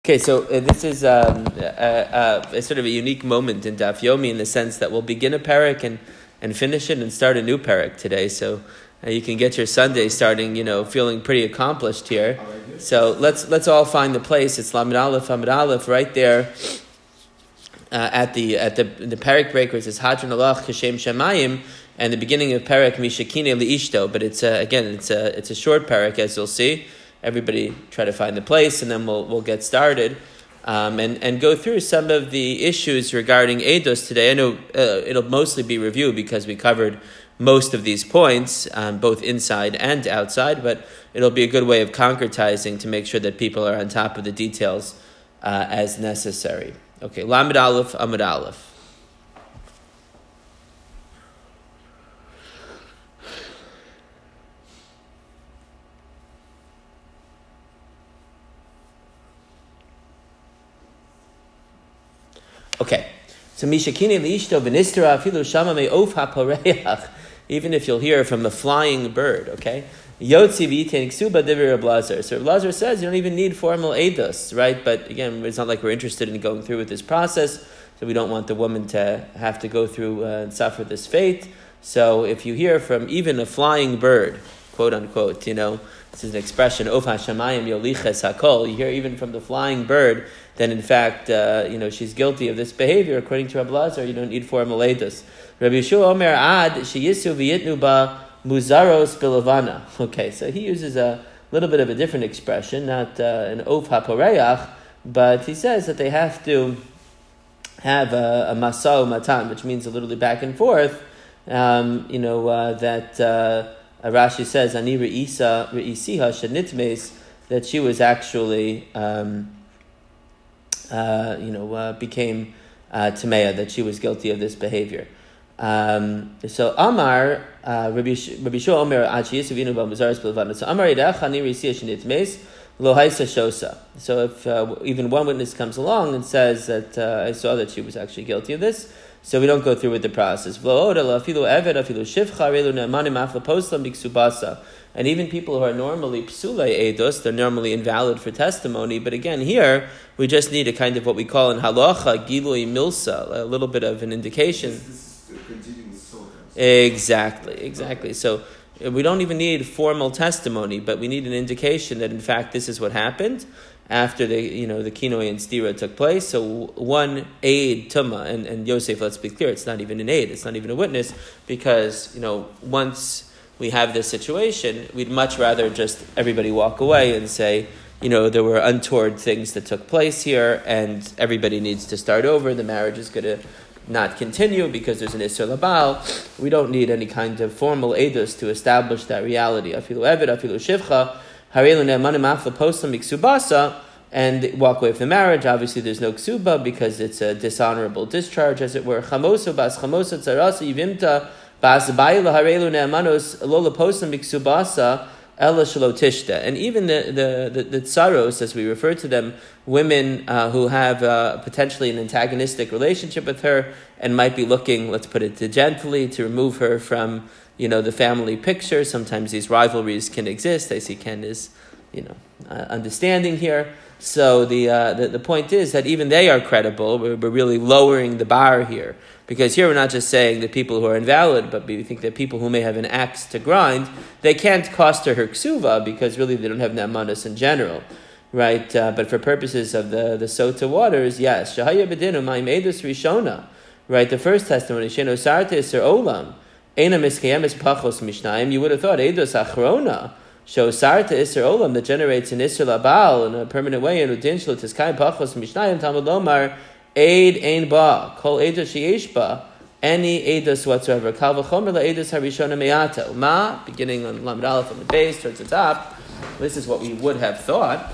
Okay, so this is a sort of a unique moment in Daf Yomi in the sense that we'll begin a parak and finish it and start a new parak today. So you can get your Sunday starting, feeling pretty accomplished here. So let's all find the place. It's Lamed Aleph, right there at the parak breaker. It says Hadron Alach Kashem Shemayim, and the beginning of parak Mishakine Liishto. But it's a short parak, as you'll see. Everybody try to find the place, and then we'll get started and go through some of the issues regarding Eidos today. I know it'll mostly be review because we covered most of these points, both inside and outside, but it'll be a good way of concretizing to make sure that people are on top of the details as necessary. Okay, Lamed Aleph, Amud Aleph. Okay, so Mishakine liishto v'nistera afilu shama me'of hapareach. Even if you'll hear from a flying bird, okay? Yotzi v'yitein ksuba divrei Reb Lazar. So Reb Lazar says you don't even need formal eidos, right? But again, it's not like we're interested in going through with this process, so we don't want the woman to have to go through and suffer this fate. So if you hear from even a flying bird, quote unquote, this is an expression, of hashamayim yoliches hakol, you hear even from the flying bird, then in fact, she's guilty of this behavior. According to Reb Lazar, you don't need formal eidos. Rabbi Yeshua Omer ad sheyisu v'yitnu ba muzaros bilavana. Okay, so he uses a little bit of a different expression, not an of hapareach, but he says that they have to have a masau matan, which means a little bit back and forth. That Rashi says ani reisiha shenitmes, that she was actually became Tamea, that she was guilty of this behavior. So Amar, Rabbi Shua Omer, Ad Sheyisuvinu B'Muzaros B'Levana. So Amar Yidach Ani Reisiha Shenitmes Lo Haisa Shosa. So if even one witness comes along and says that I saw that she was actually guilty of this, so we don't go through with the process. And even people who are normally psulei eidos, they're normally invalid for testimony. But again, here we just need a kind of what we call in halacha gilui milsa, a little bit of an indication. This is continuing with Exactly. So we don't even need formal testimony, but we need an indication that in fact this is what happened after the kinoi and stira took place. So one aid tuma and Yosef, let's be clear, it's not even an aid, it's not even a witness, because once we have this situation, we'd much rather just everybody walk away and say, there were untoward things that took place here, and everybody needs to start over. The marriage is going to not continue because there's an Isser Labal. We don't need any kind of formal edus to establish that reality. Afilu Eved, Afilu Shivcha, Harelu Ne'emanim Afla Posam Miksubasa, and walk away from the marriage. Obviously, there's no ksuba because it's a dishonorable discharge, as it were. Chamoso bas chamosa tzarasa yivimta bas bayla harelu ne'emanos lola posam miksubasa ela shalotishta. And even the tsaros, as we refer to them, women who have potentially an antagonistic relationship with her and might be looking, let's put it gently, to remove her from the family picture. Sometimes these rivalries can exist. I see Ken is understanding here. So the point is that even they are credible. We're really lowering the bar here, because here we're not just saying that people who are invalid, but we think that people who may have an axe to grind, they can't cost her ksuva because really they don't have na'manos in general, right? But for purposes of the sota waters, yes. Shahaya bedinu ma'im edus rishona, right? The first testimony, sheno sarte iser olam, ena miskayemis pachos mishnayim. You would have thought edus achrona. Show sarta iser olam, that generates an iser labal in a permanent way, and udin shlo tiskayim pachos mishnayim talmud lomar aid ein ba kol edus sheyesh ba any edus whatsoever kal v'chomer la edus harishona me'ata ma, beginning on Lamed Aleph on the base towards the top. This is what we would have thought.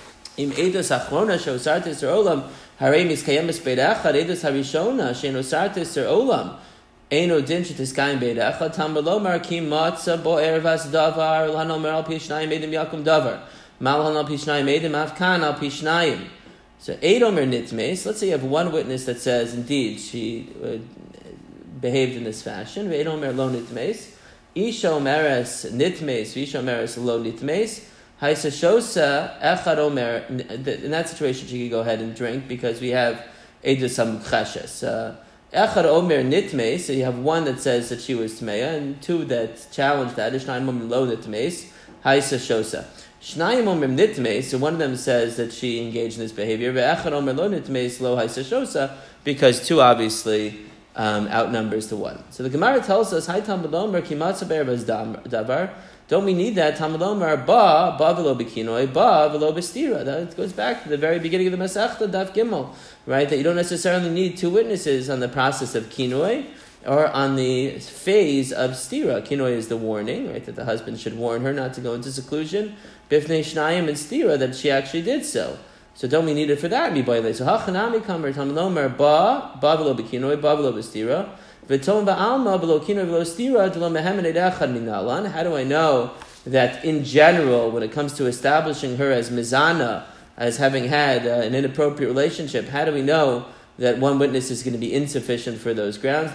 Im edus achrona show sarta iser olam harei miskayemis beidachad edus harishona sheno sarta iser olam. Eino din shetiskayim beidecha tamar lomar ki matzah bo'er vas davar l'hanol mer al pishnayim edim yakum davar mal hanol pishnayim edim afkan al pishnayim. So eidomer nitmes. Let's say you have one witness that says indeed she behaved in this fashion. Eidomer lo nitmes. Isha omeres nitmes. Isha omeres lo nitmes. Haisa shosa echad omer. In that situation, she could go ahead and drink because we have edusam cheshes. Echad omer nitme. So you have one that says that she was tmeya, and two that challenge that. Ishnayim omer lo nitmes. Haisa shosa. Shnayim omer nitmes. So one of them says that she engaged in this behavior. Ve'echad omer lo nitmes lo haisa shosa, because two obviously outnumbers the one. So the Gemara tells us, "Hai Talmud Omer kimatza be'erbas davar." Don't we need that? Talmud Omer ba v'lo b'kinoi, ba v'lo b'stira. That goes back to the very beginning of the Masechta Daf Gimel, right? That you don't necessarily need two witnesses on the process of kinoi or on the phase of stira. Kinoi is the warning, right? That the husband should warn her not to go into seclusion. Bifnei shnayim and stira, that she actually did so. So don't we need it for that? So hachanami kamer Talmud Omer ba v'lo b'kinoi, ba v'lo b'stira. How do I know that in general, when it comes to establishing her as mizana, as having had an inappropriate relationship, how do we know that one witness is going to be insufficient for those grounds?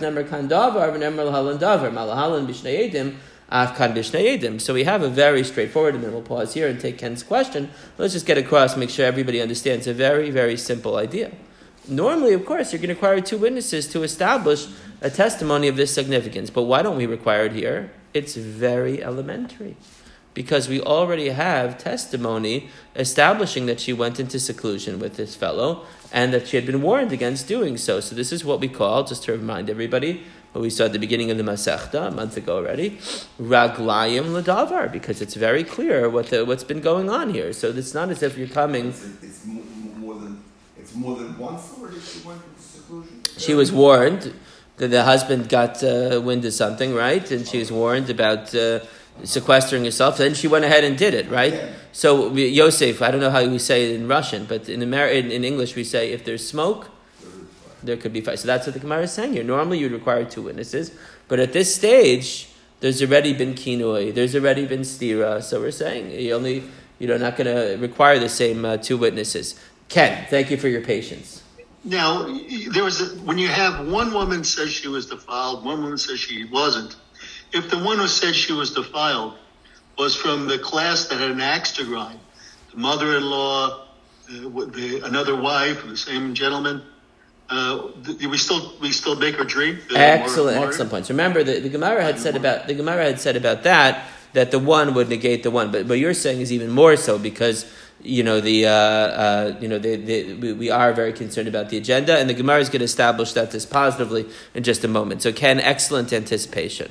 So we have a very straightforward, and then we'll pause here and take Ken's question. Let's just get across, make sure everybody understands a very, very simple idea. Normally, of course, you're going to require two witnesses to establish a testimony of this significance. But why don't we require it here? It's very elementary. Because we already have testimony establishing that she went into seclusion with this fellow and that she had been warned against doing so. So this is what we call, just to remind everybody, what we saw at the beginning of the Masechta, a month ago already, Raglayim Ladavar, because it's very clear what's been going on here. So it's not as if you're coming... It's more than once already she went into seclusion? She was warned that the husband got wind of something, right? And she was warned about sequestering herself. Then she went ahead and did it, right? Yeah. So Yosef, I don't know how we say it in Russian, but in English we say if there's smoke, there could be fire. So that's what the Gemara is saying here. Normally you'd require two witnesses, but at this stage, there's already been kinoi, there's already been stira. So we're saying you're not going to require the same two witnesses. Ken, thank you for your patience. Now, when you have one woman says she was defiled, one woman says she wasn't. If the one who said she was defiled was from the class that had an axe to grind, the mother-in-law, another wife, the same gentleman, we still make her drink. Excellent points. Remember, the Gemara had said about that the one would negate the one, but what you're saying is even more so because. We are very concerned about the agenda, and the Gemara is going to establish that this positively in just a moment. So, Ken, excellent anticipation.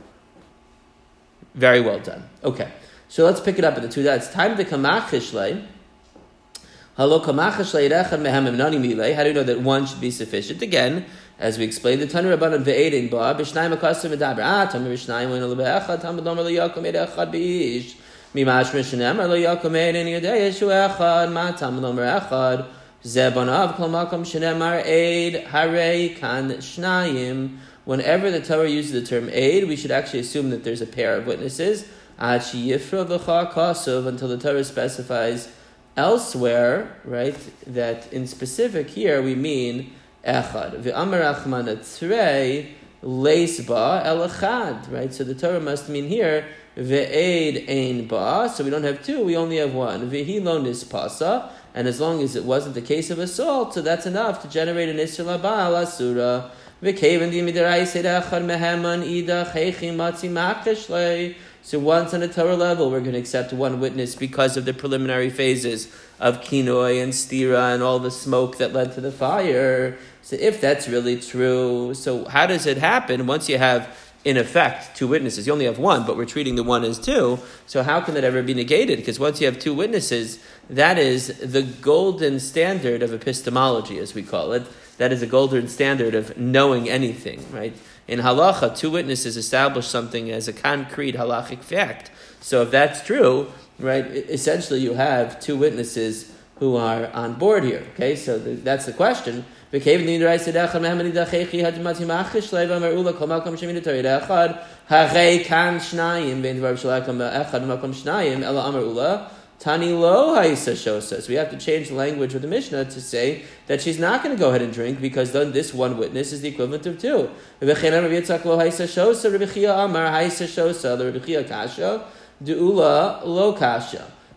Very well done. Okay, so let's pick it up at the two. It's time to kamachishle. Hello, kamachishle rechad mehamim nani milei. How do you know that one should be sufficient? Again, as we explained, the Tanu Rabbanan ve'edin ba b'shnayim akasim medaber. Tamer b'shnayim when lebe'echad tamer domer leyakom edechad b'ish. Mimash Mishanem, lo Yakumed in Yudea, Yeshu Echad, Matam Lomer Echad, Zebanav, Klomakam Shanemar, Aid, Hare, Kan, Shnayim. Whenever the Torah uses the term aid, we should actually assume that there's a pair of witnesses. Achi Yifra V'cha Kasuv, until the Torah specifies elsewhere, right, that in specific here we mean Echad. V'amar Achman Atzrei, Leisba, El Echad, right? So the Torah must mean here, Ve'ed ein ba, so we don't have two, we only have one. Ve'hi lo nispasa, and as long as it wasn't the case of assault, so that's enough to generate an isra laba al asura. Ve'keven di midarai sedachad meheman idach heichim matzi makashlei. So once on a Torah level, we're going to accept one witness because of the preliminary phases of kinoi and stira and all the smoke that led to the fire. So if that's really true, so how does it happen once you have in effect, two witnesses? You only have one, but we're treating the one as two. So how can that ever be negated? Because once you have two witnesses, that is the golden standard of epistemology, as we call it. That is a golden standard of knowing anything, right? In halacha, two witnesses establish something as a concrete halachic fact. So if that's true, right, essentially you have two witnesses who are on board here. Okay, so that's the question. If Tani lo haisa shosa. So we have to change the language of the Mishnah to say that she's not going to go ahead and drink because then this one witness is the equivalent of two. Lo haisa shosa, Rabbi Chia amar haisa shosa, the Rabbi Chia kasha, deula lo kasha.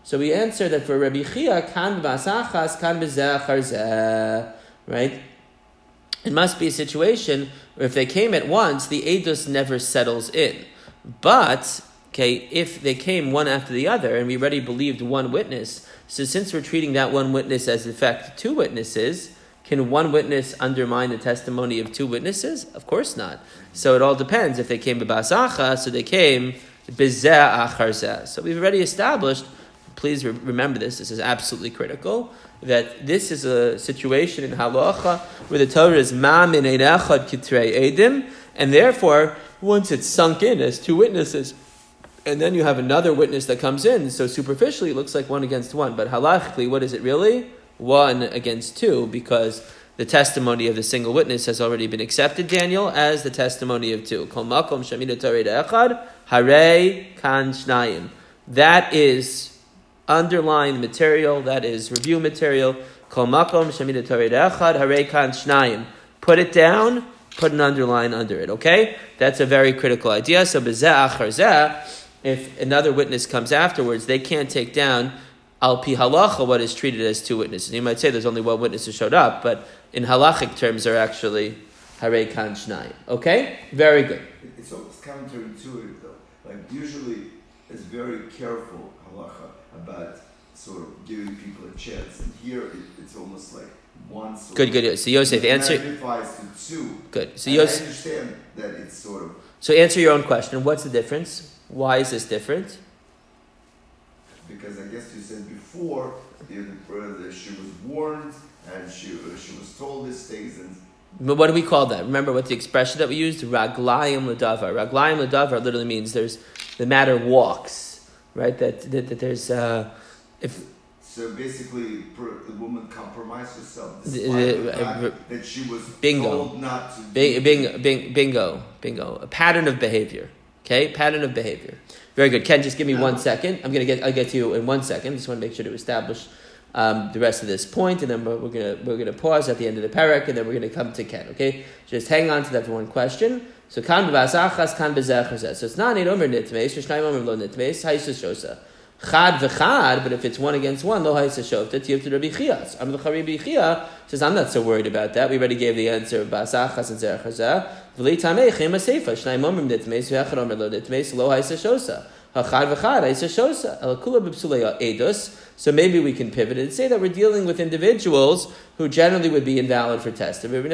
So we answer that for Rabbi Chia, kan b'asachas, kan b'zeh achar zeh, right? It must be a situation where if they came at once, the edus never settles in. But, okay, if they came one after the other, and we already believed one witness, so since we're treating that one witness as in fact two witnesses, can one witness undermine the testimony of two witnesses? Of course not. So it all depends. If they came b'basacha, so they came b'zeh achar zeh. So we've already established, please remember this is absolutely critical, that this is a situation in halacha where the Torah is ma min ein echad kitrei edim, and therefore, once it's sunk in as two witnesses, and then you have another witness that comes in, so superficially it looks like one against one, but halachically, what is it really? One against two, because the testimony of the single witness has already been accepted, Daniel, as the testimony of two. Kol makom shamina Torah echad, hare kan shnayim. That is underline material, that is review material. Kol makom shamina Torah echad, hare kan shnayim. Put it down, put an underline under it, okay? That's a very critical idea. So b'zeh achar zeh, if another witness comes afterwards, they can't take down al pi halacha what is treated as two witnesses. You might say there's only one witness who showed up, but in halachic terms, they're actually hare kan shnayim. Okay? Very good. It's almost counterintuitive, though. Like, usually, it's very careful, halacha, about sort of giving people a chance. And here, it's almost like one sort Good. So Yosef, answer. Magnifies to two. Good. So and Yosef, I understand that it's sort of. So answer your own question. What's the difference? Why is this different? Because I guess you said before, she was warned and she was told these things. And But what do we call that? Remember what the expression that we used? Raglayim l'davar. Raglayim l'davar literally means the matter walks, right? That there's if. So basically, the woman compromised herself despite the fact that she was told not to. Bingo. A pattern of behavior. Okay, pattern of behavior. Very good. Ken, just give me 1 second. I'll get to you in 1 second. Just want to make sure to establish the rest of this point, and then we're gonna pause at the end of the parak, and then we're gonna come to Ken. Okay, just hang on to that for one question. So kan b'asachas, kan b'zeh achar zeh. So it's not ein omer nitmeis, shnayim omer lo nitmeis, ha'isa shosa. Chad v'chad, but if it's one against one, lo ha'isa shofta, tiyuv to Rabbi Chia. So Rabbi Chia says, I'm not so worried about that. We already gave the answer of b'asachas and zeh achar zeh. V'li tamei chema seifa, shnayim omer nitmeis, v'echad omer lo nitmeis, lo ha'isa shosa. Ha'chad v'chad, ha'isa shosa. Elakula b'psulei edus. So maybe we can pivot and say that we're dealing with individuals who generally would be invalid for testing. Right,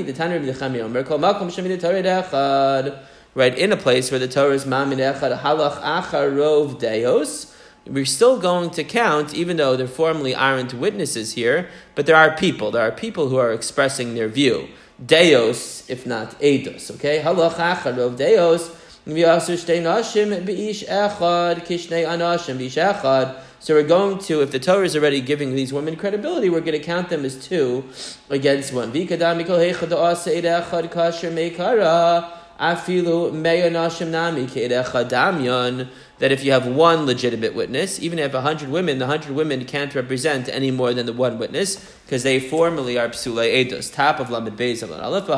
in a place where the Torah is mamin echad halach acharov deos, we're still going to count, even though there formally aren't witnesses here, but there are people. There are people who are expressing their view. Deos, if not eidos. Okay, halach acharov deos. So we're going to, if the Torah is already giving these women credibility, we're going to count them as two against one. That if you have one legitimate witness, even if you have 100 women, the 100 women can't represent any more than the one witness, because they formally are psulei eidos. Top of Lamed Beis Amud Aleph,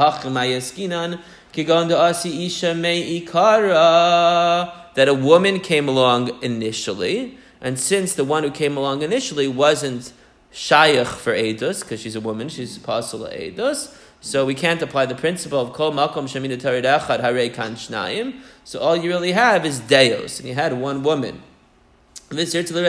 that a woman came along initially, and since the one who came along initially wasn't shayach for edus, because she's a woman, she's apostle of edus, so we can't apply the principle of kol makom shemina Torah echad harei kan shnayim. So all you really have is deos, and you had one woman. Rabbi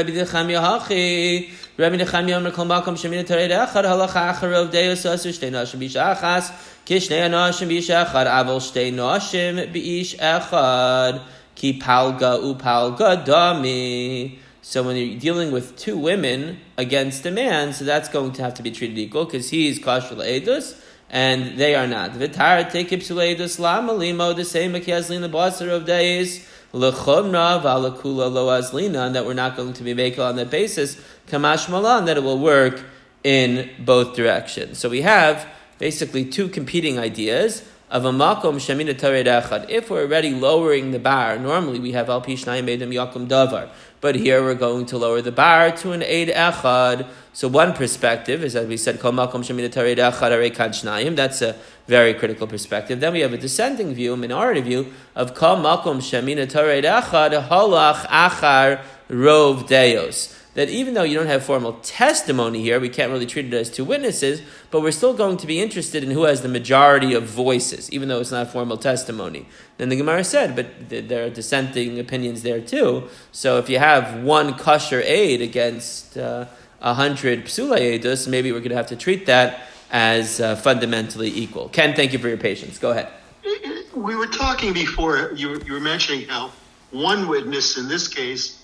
Nechemia Omer kol makom shemina Torah echad halacha acharov deos asur shtei nashim b'ish achas kishnei anashim b'ish echad aval shtei nashim b'ish echad ki palga upalga dami. So when you're dealing with two women against a man, so that's going to have to be treated equal, because he is kosher la'edus, and they are not. V'tar tekib su'edus lama limo, the same akiazlin the basar of days, l'chomra v'alakula lo azlina, and that we're not going to be making on that basis, kamash malan, that it will work in both directions. So we have basically two competing ideas of a makom shemina Torah echad. If we're already lowering the bar, normally we have al pi shnayim edem yakum davar, but here we're going to lower the bar to an eid echad. So one perspective is, as we said, kol makom shemina Torah echad harei kan shnayim. That's a very critical perspective. Then we have a dissenting view, a minority view of kol makom shemina Torah echad halach achar rov deos. that even though you don't have formal testimony here, we can't really treat it as two witnesses, but we're still going to be interested in who has the majority of voices, even though it's not formal testimony. Then the Gemara said, but there are dissenting opinions there too. So if you have one kosher aid against 100 psulei edus, maybe we're going to have to treat that as fundamentally equal. Ken, thank you for your patience. Go ahead. We were talking before, you were mentioning how one witness in this case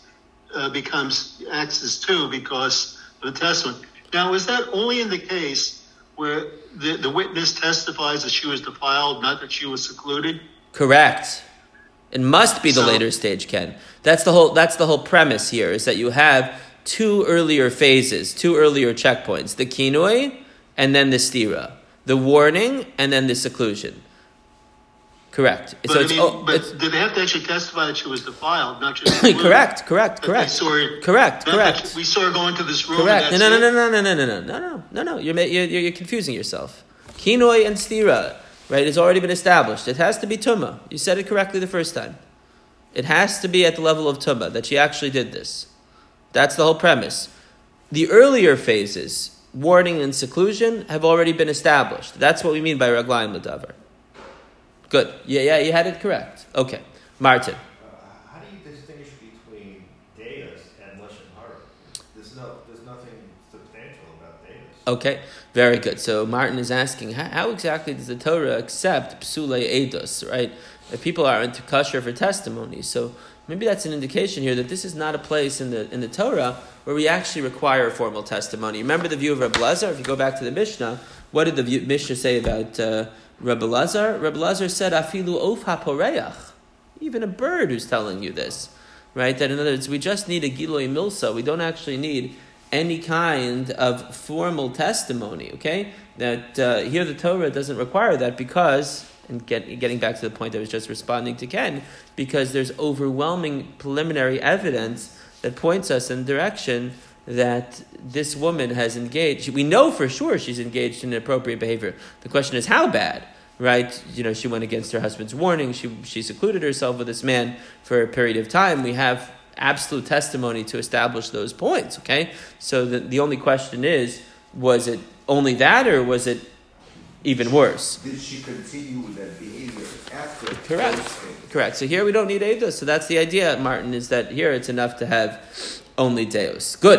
acts as two because of the testimony. Now, is that only in the case where the witness testifies that she was defiled, not that she was secluded? Correct. It must be the later stage, Ken. That's the whole premise here, is that you have two earlier phases, two earlier checkpoints, the kinoi and then the stira, the warning and then the seclusion. Correct. But did they have to actually testify that she was defiled, not just correct. Correct. We saw her go into this room. Correct. No. You're confusing yourself. Kinoi and stira, right? It's already been established. It has to be tumah. You said it correctly the first time. It has to be at the level of tumah that she actually did this. That's the whole premise. The earlier phases, warning and seclusion, have already been established. That's what we mean by raglayim l'davar. Good. Yeah, you had it correct. Okay. Martin. How do you distinguish between deus and lashon hara? There's nothing substantial about deus. Okay, very good. So Martin is asking, how exactly does the Torah accept psulei edus, right? If people are into kosher for testimony, so maybe that's an indication here that this is not a place in the Torah where we actually require formal testimony. Remember the view of Rebbe Lazar? If you go back to the Mishnah, what did the Mishnah say about Rebbe Lazar? Rebbe Lazar said, "Afilu of haporeach." Even a bird who's telling you this, right? That in other words, we just need a giloi milsa. We don't actually need any kind of formal testimony. Okay, that here the Torah doesn't require that because. And getting back to the point I was just responding to Ken, because there's overwhelming preliminary evidence that points us in the direction that this woman has engaged. We know for sure she's engaged in inappropriate behavior. The question is how bad, right? She went against her husband's warning. She secluded herself with this man for a period of time. We have absolute testimony to establish those points, okay? So the only question is, was it only that or was it even worse? Did she continue with that behavior after? Correct. So here we don't need edus. So that's the idea, Martin, is that here it's enough to have only deus. Good.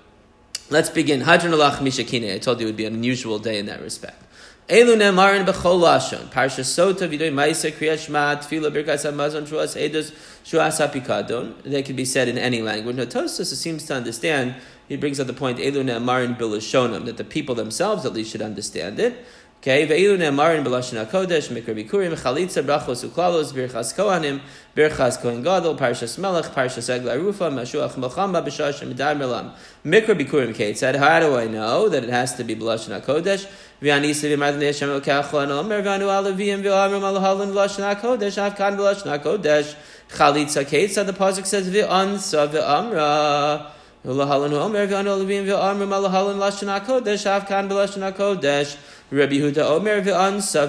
Let's begin. Hadron alach mishakine. I told you it would be an unusual day in that respect. Elu nemarin b'chol lashon. Parsha sota v'doy ma'isa kriyat shema tefila birkas hamazon shuas edus shuas hapikadon. They can be said in any language. Now Tosfos seems to understand. He brings up the point Elu nemarin b'lashonim, that the people themselves at least should understand it. Okay, ve'ilu ne'amarin b'lashon hakodesh, mikra bikurim, chalitza, brachos uklalos, birchas kohanim, birchas kohen gadol, parshas melech, parshas egla rufa, mashuach melchama, b'shash midar melam. Mikra bikurim keitzad. How do I know that it has to be b'lashon hakodesh? V'anisa v'mardan Hashem elkachon omer v'anu alavim v'amrim alahalan b'lashon hakodesh, avkan b'lashon hakodesh. Chalitza keitzad. The pasuk says v'ansa v'amra. Alahalan omer v'anu alavim v'amrim alahalan b'lashon hakodesh, avkan b'lashon hakodesh. Rabbi Huda Omer v'ansa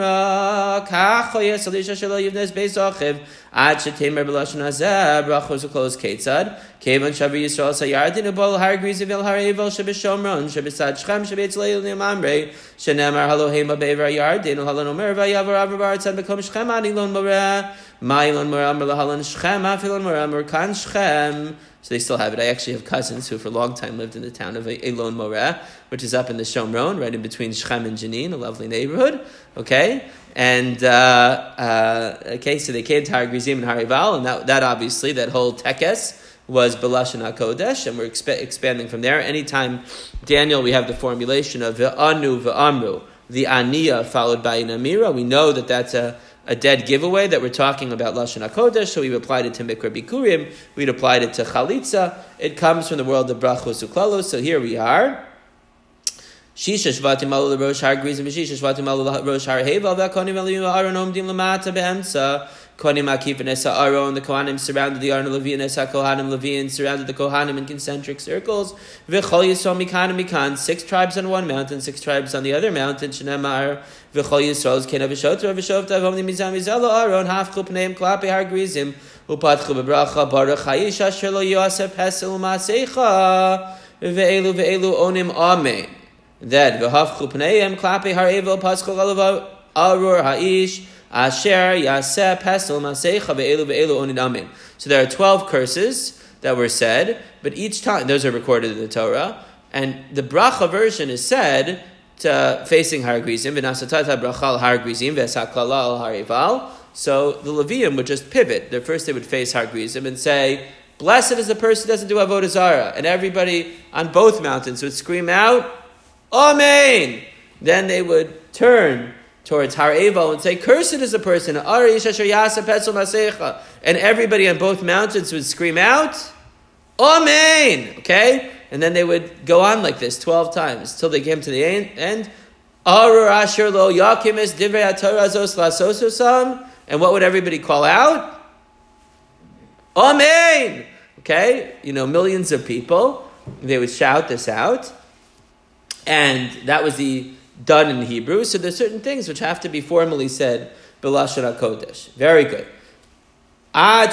v'amra kach hoyes alisha shelo yivnes beis achiv ad shetemer b'lashon hazeh brachos uklos keitzad kevan shavi Yisrael sayardin ubol har grizi v'el har evel shebeshomron shebesad Shechem shebetz leil nimamrei shenemar halohema be'ever yardin u'halan omer v'yavar avar tzad bekom Shechem anilon moreh ma'ilon moreh amr lahalan Shechem afilon moreh amr kan Shechem. So they still have it. I actually have cousins who for a long time lived in the town of Elon Moreh, which is up in the Shomron, right in between Shechem and Jenin, a lovely neighborhood. Okay? And, so they came to Har Grizim and Har Eval, and that obviously, that whole tekes was B'lashon HaKodesh, and we're expanding from there. Anytime, Daniel, we have the formulation of Ve'anu Ve'amru, the Aniya followed by an Amira, we know that that's a dead giveaway, that we're talking about Lashon HaKodesh, so we've applied it to Mikra Bikurim, we'd applied it to Chalitza. It comes from the world of Brachos Uklalos, so here we are. Shisha Shvatim Alu Rosh Har Grizim, Shisha Shvatim Alu Rosh Har Hevel, V'akonim Eliyu Aaron Omdim Lamata Be'emsa, Konim Akif and Esa Aaron, the Kohanim surrounded the Aaron Levi and Esa Kohanim Levi and surrounded the Kohanim in concentric circles. V'chol Yisrael Mikan Mikan, 6 tribes on one mountain, 6 tribes on the other mountain. Shnemar V'chol Yisrael's Kena V'shotra V'shovta V'omni Mizam Mizala Aaron Hafchul Pneim Klape Har Grizim Upatchu bebracha baruch ha'ish asher lo yaseh pesel ma'asecha ve'elu onim amen. Then v'hafchu pneihem klape har'evel paschu alav arur ha'ish asher yaseh pesel ma'asecha ve'elu onim amen. So there are 12 curses that were said, but each time, those are recorded in the Torah, and the bracha version is said to facing Har Grizim, v'nasatata bracha al Har Grizim, v'esaklala al Har Eval. So the Levium would just pivot. First they would face Har Grizim and say, blessed is the person who doesn't do Avodah Zarah. And everybody on both mountains would scream out, Amen! Then they would turn towards Har Eval and say, cursed is the person, and everybody on both mountains would scream out, Amen! Okay? And then they would go on like this 12 times till they came to the end. And what would everybody call out? Amen! Okay? Millions of people, they would shout this out. And that was done in Hebrew. So there's certain things which have to be formally said, B'Lashon HaKodesh. Very good. They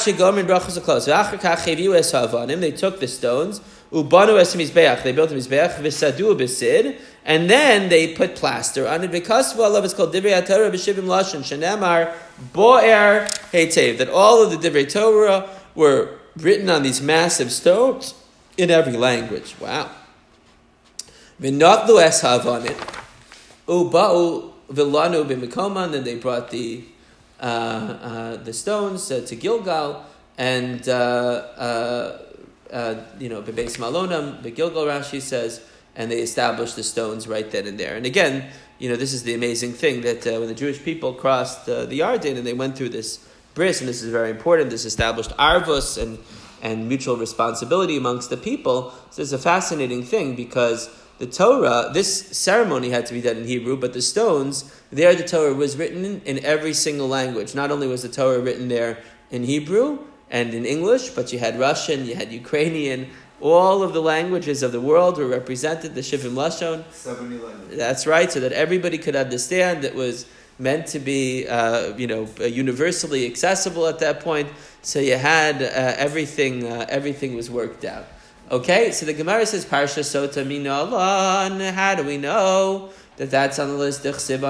took the stones, they built a mizbeach, v'sadu b'sid, and then they put plaster on it. Because Allah is called Divrei HaTorah b'shivim lashon, shenemar bo'er heitev, that all of the Divrei Torah were written on these massive stones in every language. Wow. V'natlu eshav on it, u'ba'u v'lanu b'mikoma, and then they brought the stones to Gilgal, and Bebeis Malonam, the Gilgal, Rashi says, and they established the stones right then and there. And again, this is the amazing thing that when the Jewish people crossed the Yarden and they went through this bris, and this is very important, this established arvus and mutual responsibility amongst the people. So it's a fascinating thing because the Torah, this ceremony had to be done in Hebrew, but the stones, there the Torah was written in every single language. Not only was the Torah written there in Hebrew and in English, but you had Russian, you had Ukrainian, all of the languages of the world were represented, the Shivim Lashon. 70 languages. That's right, so that everybody could understand. It was meant to be, universally accessible at that point. So you had everything was worked out. Okay, so the Gemara says, Parsha Sota Minolan. How do we know that that's on the list?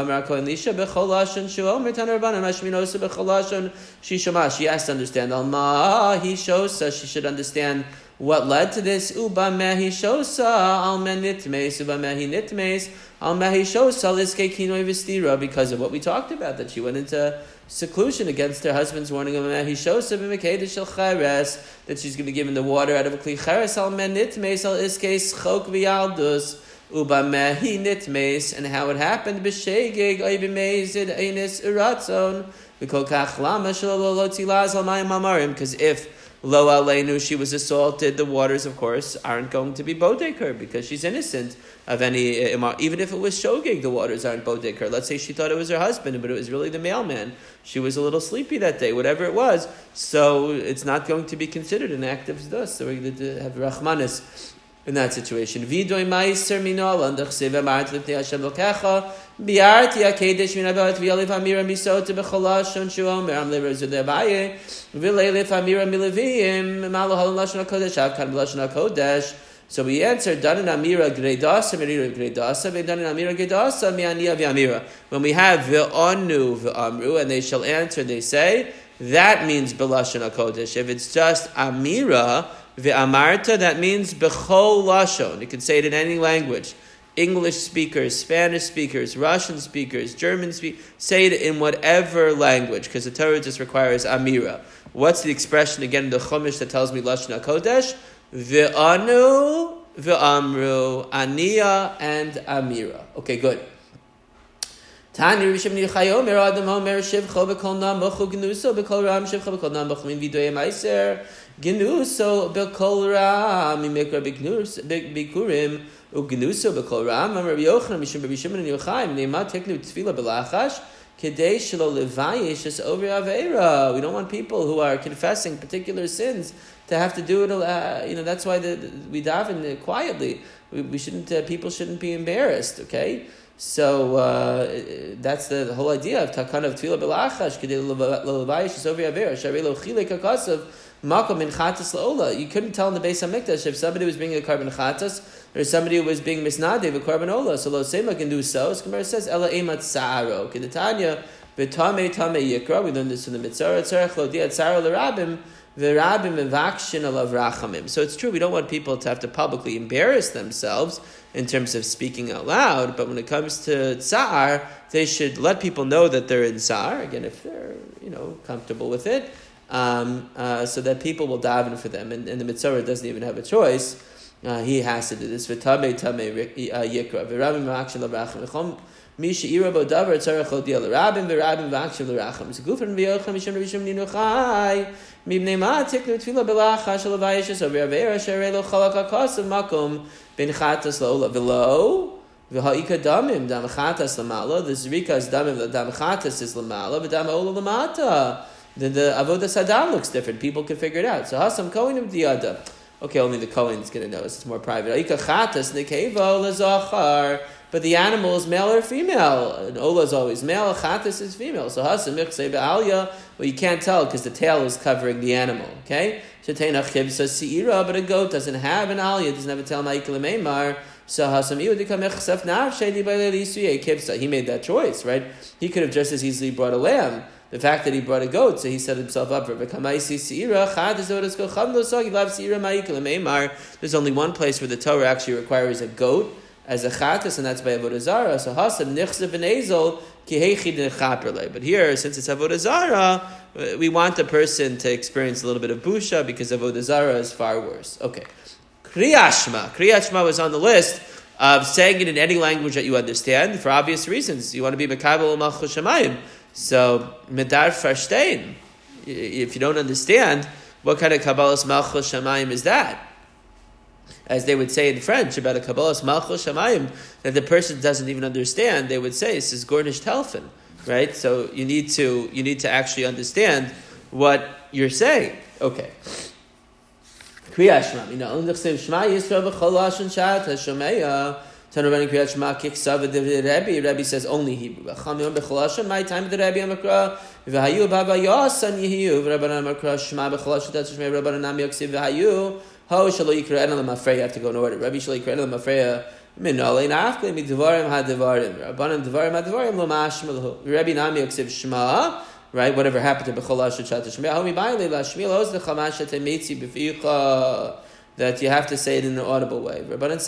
She has to understand. Alma Hishosa. She should understand what led to this. Uba Mehishosa Alma Nitmes. Uba Mehi Nitmes Alma Hishosa Liske Kinoi Vestira, because of what we talked about, that she went into seclusion against her husband's warning of Mehishosa b'Mekeidah shel Cheres, that she's going to be given the water out of a Kli Cheres Alma Nitmes Al Iskes Chok V'Yaldus. Uba mehi nitmes, and how it happened b'shegeg oy b'meizid einis iratzon v'kol kach lama shelo lo tzilaz al mayim amarim, because if lo aleinu she was assaulted, the waters of course aren't going to be bodek her because she's innocent of any even if it was shogeg, the waters aren't bodek her. Let's say she thought it was her husband, but it was really the mailman. She was a little sleepy that day, whatever it was, so it's not going to be considered an act of zdus. So we're going to have rachmanis in that situation. Vidoy meiser minol and chseva mart lipnei Hashem lokecha biarti akedesh minabat v'yalev amira misot b'cholash on shuom meram leverzu devaye v'leilef amira milevim malo halon lashon hakodesh avkan b'lashon hakodesh. So we answered, done in amira gredasa merira gredasa v'done in amira gredasa mi'aniya v'amira. When we have v'onu v'amru and they shall answer, they say that means b'lashon hakodesh. If it's just amira Ve'amarta, that means bechol lashon. You can say it in any language. English speakers, Spanish speakers, Russian speakers, German speakers, say it in whatever language, because the Torah just requires amira. What's the expression again in the Chumash that tells me lashon hakodesh? Ve'anu, ve'amru, aniya, and amira. Okay, good. Tani Rishim Nichayomer Adam Homer Shivcha B'Kol Namuchu Gnuso B'Kol Ram Shivcha B'Kol Namuchu Min Vidoye Meiser Gnuso B'Kol Ram Mimekra B'Kurim Ugnuso B'Kol Ram Amar Yochanan Mishum B'Shimon and Yochaim Neima Teknu Tefila B'Lachash Kedei Shelo Levayish Es Over Aveira. We don't want people who are confessing particular sins to have to do it. That's why we daven quietly. We shouldn't. People shouldn't be embarrassed. Okay. So that's the whole idea of takana of tefillah belachash kedei lelevayish sovi aver sharei lo chilei kakasav makom in chatas laola. You couldn't tell in the Beis Hamikdash if somebody was bringing a carbon chatas or somebody who was being misnadev a carbon ola. So lo sema can do so. As Gemara says ela emat saaro kedetanya v'tamei tamei yikra. We learned this from the Mitzvah tzarech lo diat saaro l'rabim. So it's true, we don't want people to have to publicly embarrass themselves in terms of speaking out loud, but when it comes to tsar, they should let people know that they're in tsar, again, if they're, comfortable with it, so that people will daven for them. And the Mitzvah doesn't even have a choice. He has to do this. Misha Irabo Davar Tzarech Lodiel Rabim Virabim Vakshav Leracham. So Gufan Vyocham Misham Risham Ninuchai Mibnema Tiknu Tfila Belacha Shalavayishas over Avera Sharelo Chalakakas of Makum Ben Chatas Lola Below V'Ha'ika Damim Dam Chatas Lamala. The Zrikas Damim the Dam Chatas is Lamala, but Dam Ola Lamata. Then the Avodah Sadam looks different. People can figure it out. So Hasam Kohen of Diada. Okay, only the Kohen's going to know. It's more private. Ha'ika Chatas Nekeva Lazachar. But the animal is male or female. An ola is always male, a chatas is female. So hasim michsei ba'alya, well, you can't tell because the tail is covering the animal. Okay? Shetena chivsa si'ira, but a goat doesn't have an alya, doesn't have a tail ma'ikil meimar. So hasam iudika mechsef nafshei ba'leli suye kivsa. He made that choice, right? He could have just as easily brought a lamb. The fact that he brought a goat, so he set himself up for it. There's only one place where the Torah actually requires a goat as a chatas, and that's by avodah zara. So hasam nichsev v'nezel kihechid nechaperle. But here, since it's avodah zara, we want the person to experience a little bit of busha because avodah zara is far worse. Okay, kriyat shma was on the list of saying it in any language that you understand for obvious reasons. You want to be mekabel malchus shamayim. So medar farstein. If you don't understand, what kind of kabbalas malchus shamayim is that? As they would say in French about a kabbalas malchus shamayim, that the person doesn't even understand, they would say this is gornish telfin, right? So you need to actually understand what you're saying. Okay. Kriyat Shema. Rebbe says only Hebrew. My time of the Rebbe Amakra. V'hayu baba yasan yehiyu. V'rabbanan Amakra Shema b'cholashan tatzishmei. Rabbanan Nam Yoksiv v'hayu. Ho shalo yikra enel mafreya. You have to go in order. Rabbi shalo yikra enel mafreya. Min olein afkei mi devarim ha-devarim. Rabbanan devarim ha-devarim lo mashmalhu. Rabbi Nam Yoksiv Shema. Right, whatever happened to b'cholashan tatzishmei. Ho mi ba'ilei lashmil hoz lechamasha temetzi b'ficha. That you have to say it in an audible way.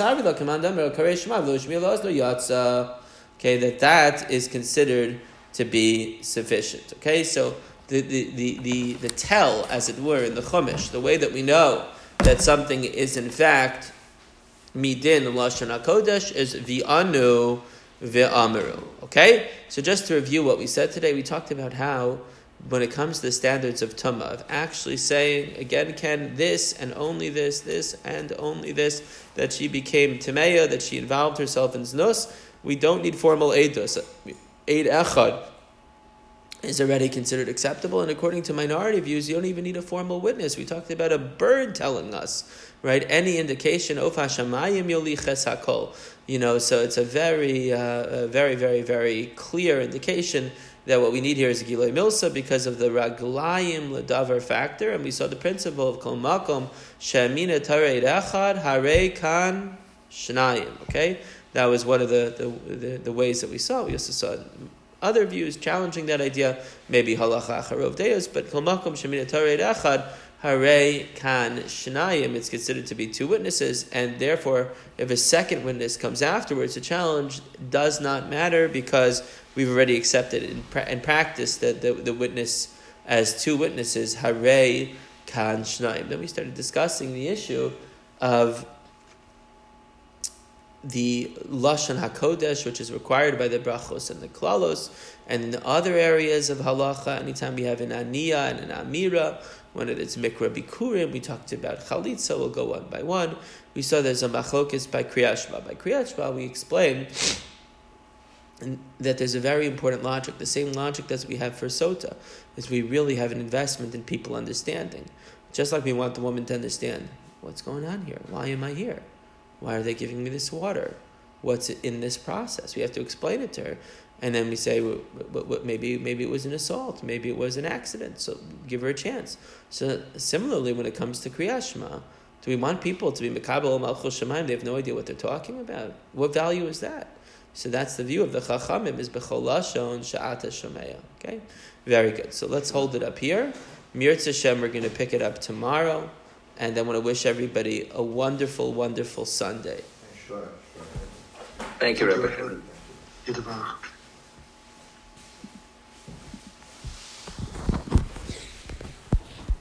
Okay, that is considered to be sufficient. Okay, so the tell, as it were, in the Chumash, the way that we know that something is in fact midin lashon hakodesh is v'anu v'amaru. Okay, so just to review what we said today, we talked about how when it comes to the standards of Tumah, of actually saying, again, Ken, this and only this and only this, that she became Tameya, that she involved herself in Znus, we don't need formal Eidos. Eid Echad is already considered acceptable, and according to minority views, you don't even need a formal witness. We talked about a bird telling us, right? Any indication, Of Hashamayim Yoliches Hakol. So it's a very, very, very, very clear indication that what we need here is a Giloi Milsa because of the Raglayim Ladavar factor, and we saw the principle of Kol Makom Shemina Tarei Echad Harei Kan Shnayim. Okay, that was one of the ways that we saw. We also saw other views challenging that idea, maybe Halacha Acharov Deus, but Kol Makom Shemina Tarei Echad Harei Kan Shnayim. It's considered to be two witnesses, and therefore, if a second witness comes afterwards, the challenge does not matter because we've already accepted in practice that the witness as two witnesses, Harei Kan Shnayim. Then we started discussing the issue of the Lashon HaKodesh, which is required by the Brachos and the Klalos, and in the other areas of Halacha, anytime we have an Aniyah and an Amira, when it's Mikra Bikurim, we talked about Chalitza, we'll go one by one. We saw there's a Machlokes by Kriyat Shema. By Kriyat Shema, we explained that there's a very important logic, the same logic that we have for Sota, is we really have an investment in people understanding. Just like we want the woman to understand, what's going on here? Why am I here? Why are they giving me this water? what's in this process. We have to explain it to her. And then we say, maybe it was an assault, maybe it was an accident, so give her a chance. So similarly, when it comes to Kriyat Shema, do we want people to be Mekabel Malchus Shemaim? They have no idea what they're talking about. What value is that? So that's the view of the Chachamim, is B'chol Lashon Sha'ata Shomeya. Okay? Very good. So let's hold it up here. Mirz Hashem, we're going to pick it up tomorrow. And I want to wish everybody a wonderful, wonderful Sunday. Sure. Thank you, Rebbe. Yidavach.